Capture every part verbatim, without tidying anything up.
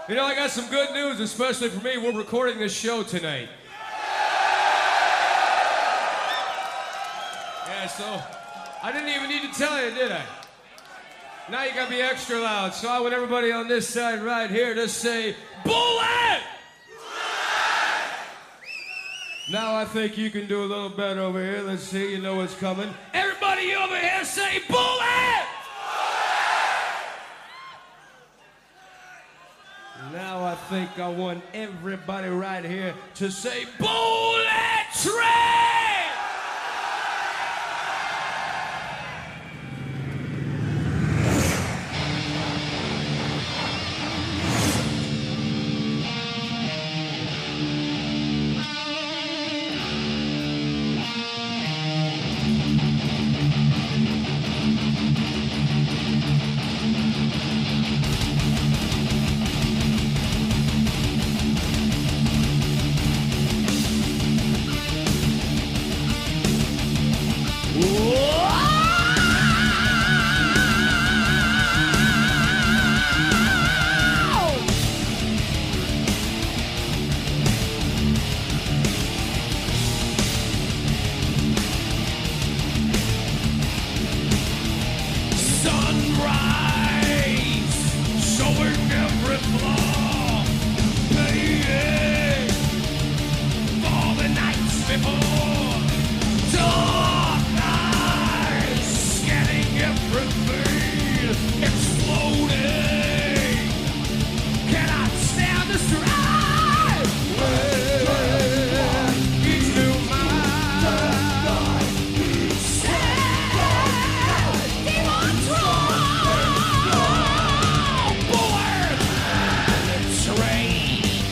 You know, I got some good news, especially for me. We're recording this show tonight. Yeah, so I didn't even need to tell you, did I? Now you gotta be extra loud, so I want everybody on this side right here to say, bullet! Now I think you can do a little better over here. Let's see, you know what's coming. Everybody over here say, bullet! Now I think I want everybody right here to say, bullet train!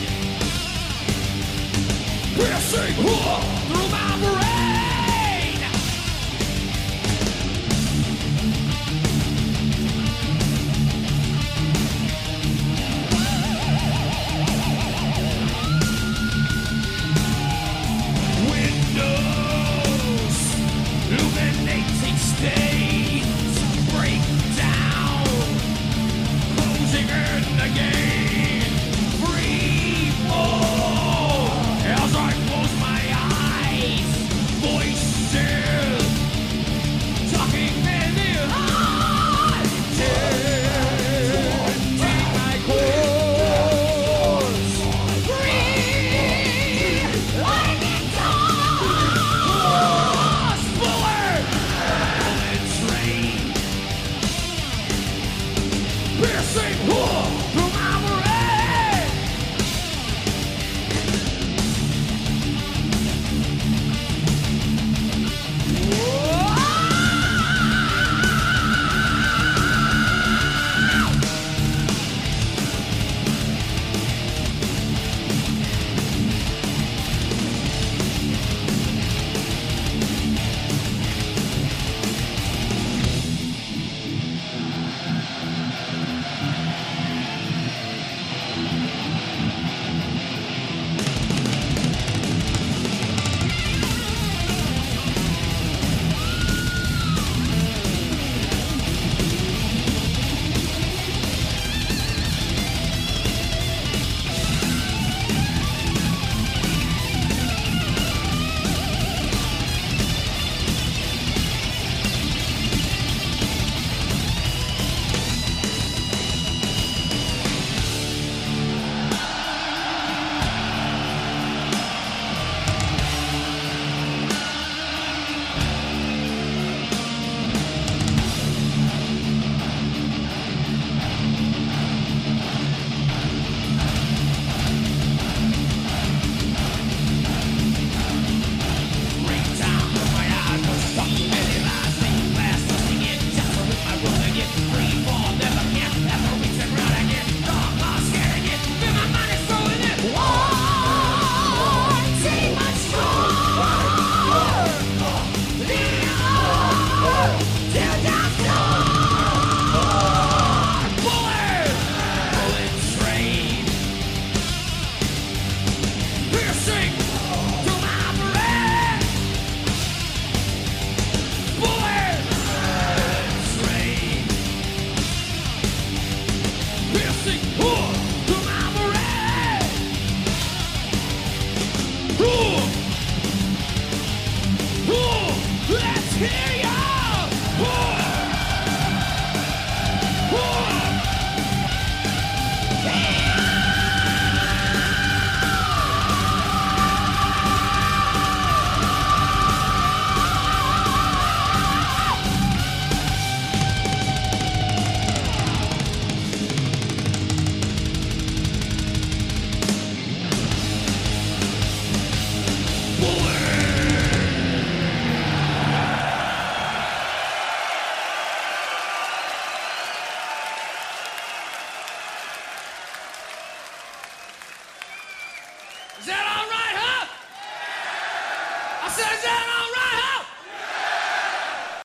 Through my brain, Whoa!